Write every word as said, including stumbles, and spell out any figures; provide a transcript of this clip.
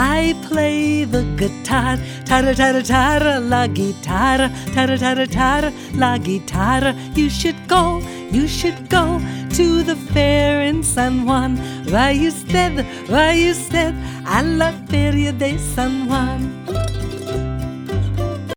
I play the guitar, tara tara tara la guitarra, tara tara tara la guitarra. You should go, you should go to the fair in San Juan. Va usted, va usted a la feria de San Juan.